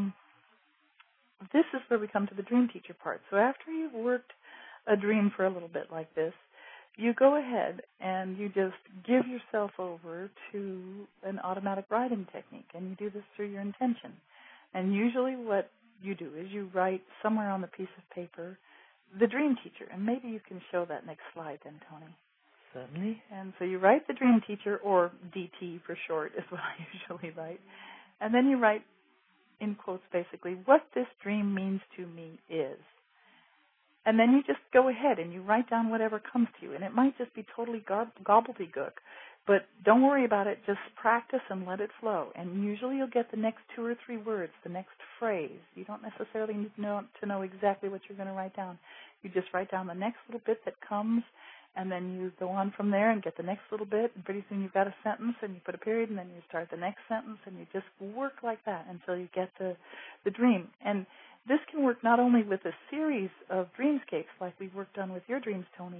this is where we come to the dream teacher part. So after you've worked a dream for a little bit like this, you go ahead and you just give yourself over to an automatic writing technique, and you do this through your intention. And usually what you do is you write somewhere on the piece of paper the dream teacher, and maybe you can show that next slide then, Tony. Certainly. And so you write the dream teacher, or DT for short is what I usually write, and then you write, in quotes basically, what this dream means to me is. And then you just go ahead and you write down whatever comes to you. And it might just be totally gobbledygook, but don't worry about it. Just practice and let it flow. And usually you'll get the next 2 or 3 words, the next phrase. You don't necessarily need to know exactly what you're going to write down. You just write down the next little bit that comes, and then you go on from there and get the next little bit, and pretty soon you've got a sentence, and you put a period, and then you start the next sentence, and you just work like that until you get the dream. And this can work not only with a series of dreamscapes like we've worked on with your dreams, Tony,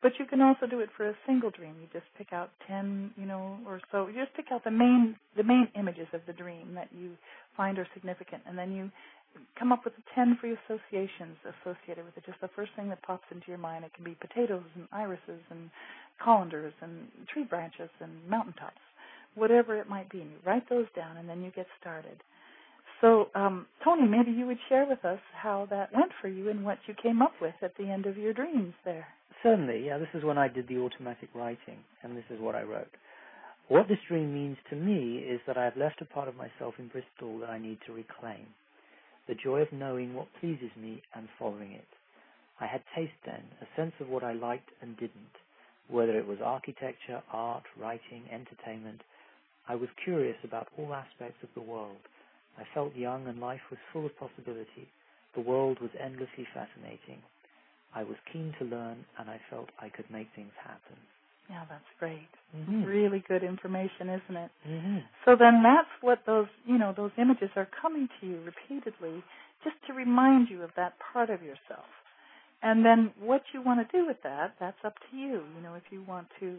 But you can also do it for a single dream. You just pick out 10, or so. You just pick out the main images of the dream that you find are significant, and then you come up with 10 free associations associated with it. Just the first thing that pops into your mind. It can be potatoes and irises and colanders and tree branches and mountaintops, whatever it might be. And you write those down, and then you get started. So, Tony, maybe you would share with us how that went for you and what you came up with at the end of your dreams there. Certainly, yeah. This is when I did the automatic writing, and this is what I wrote. What this dream means to me is that I have left a part of myself in Bristol that I need to reclaim. The joy of knowing what pleases me and following it. I had taste then, a sense of what I liked and didn't, whether it was architecture, art, writing, entertainment. I was curious about all aspects of the world. I felt young and life was full of possibility. The world was endlessly fascinating. I was keen to learn, and I felt I could make things happen. Yeah, that's great. Mm-hmm. Really good information, isn't it? Mm-hmm. So then that's what those images are coming to you repeatedly, just to remind you of that part of yourself. And then what you want to do with that, that's up to you. If you want to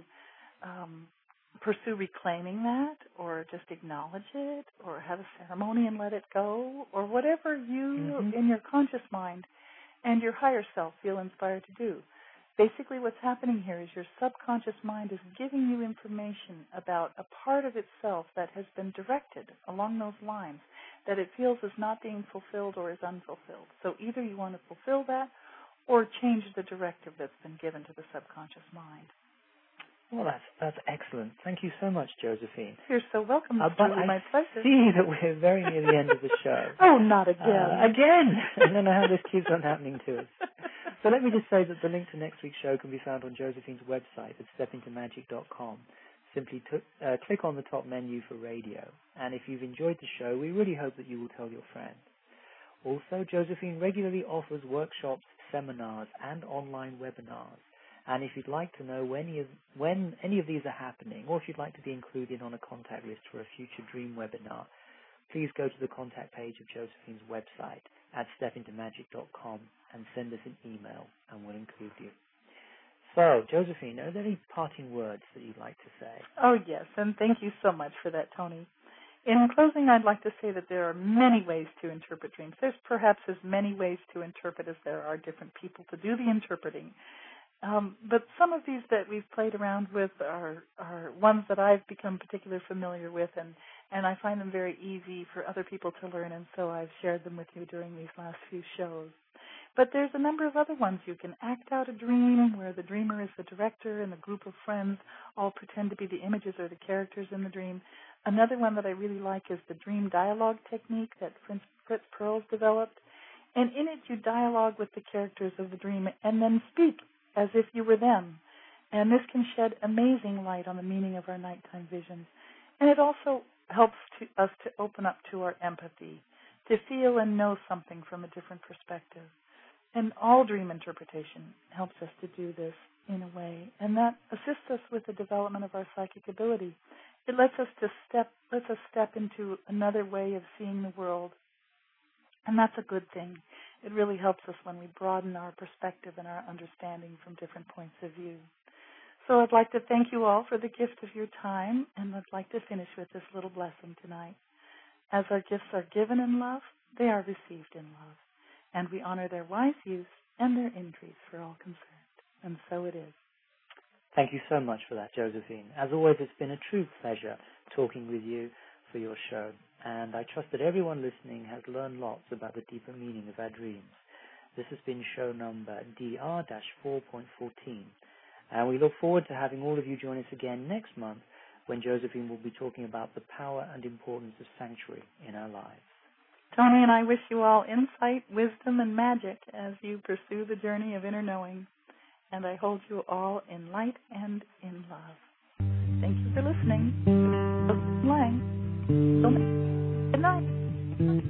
pursue reclaiming that, or just acknowledge it, or have a ceremony and let it go, or whatever you, in your conscious mind and your higher self, feel inspired to do. Basically what's happening here is your subconscious mind is giving you information about a part of itself that has been directed along those lines, that it feels is not being fulfilled or is unfulfilled. So either you want to fulfill that or change the directive that's been given to the subconscious mind. Well, that's excellent. Thank you so much, Josephine. You're so welcome. It's but really my pleasure. I see that we're very near the end of the show. Oh, not again. Again! I don't know how this keeps on happening to us. So let me just say that the link to next week's show can be found on Josephine's website at stepintomagic.com. Simply click on the top menu for radio. And if you've enjoyed the show, we really hope that you will tell your friends. Also, Josephine regularly offers workshops, seminars, and online webinars. And if you'd like to know when any of these are happening, or if you'd like to be included on a contact list for a future dream webinar, please go to the contact page of Josephine's website at stepintomagic.com and send us an email, and we'll include you. So, Josephine, are there any parting words that you'd like to say? Oh, yes, and thank you so much for that, Tony. In closing, I'd like to say that there are many ways to interpret dreams. There's perhaps as many ways to interpret as there are different people to do the interpreting. But some of these that we've played around with are ones that I've become particularly familiar with, and I find them very easy for other people to learn, and so I've shared them with you during these last few shows. But there's a number of other ones. You can act out a dream where the dreamer is the director and the group of friends all pretend to be the images or the characters in the dream. Another one that I really like is the dream dialogue technique that Fritz Perls developed. And in it, you dialogue with the characters of the dream and then speak as if you were them. And this can shed amazing light on the meaning of our nighttime visions. And it also helps us to open up to our empathy, to feel and know something from a different perspective. And all dream interpretation helps us to do this in a way, and that assists us with the development of our psychic ability. It lets us step into another way of seeing the world, and that's a good thing. It really helps us when we broaden our perspective and our understanding from different points of view. So I'd like to thank you all for the gift of your time, and I'd like to finish with this little blessing tonight. As our gifts are given in love, they are received in love, and we honor their wise use and their increase for all concerned. And so it is. Thank you so much for that, Josephine. As always, it's been a true pleasure talking with you for your show, and I trust that everyone listening has learned lots about the deeper meaning of our dreams. This has been show number DR-4.14, and we look forward to having all of you join us again next month when Josephine will be talking about the power and importance of sanctuary in our lives. Tony and I wish you all insight, wisdom, and magic as you pursue the journey of inner knowing, and I hold you all in light and in love. Thank you for listening. Good night.